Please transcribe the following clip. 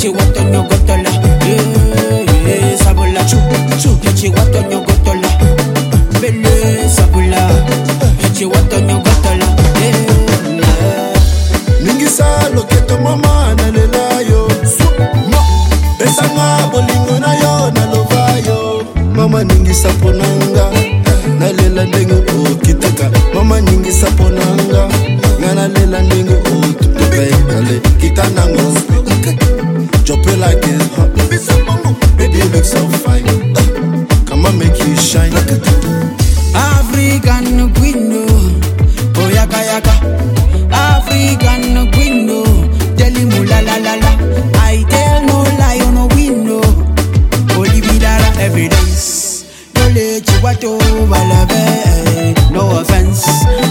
Chihuahua nyogotola, sabula. Chihuahua nyogotola, bele sabula. Chihuahua nyogotola, Ningisa loketo mama na lelayo. Besanga bolingo na yo na lovayo. Mama ningisa ponanga na lela ndenge okitaka. Mama ningisa ponanga na lela ndenge otupe. Ale kitanango. Jope like it. Baby you look so fine. Come on make you shine. African queen, oh yaka yaka. African queen, tell him la la la la. I tell no lie on no window. Olivia evidence. No let you what over love. No offense.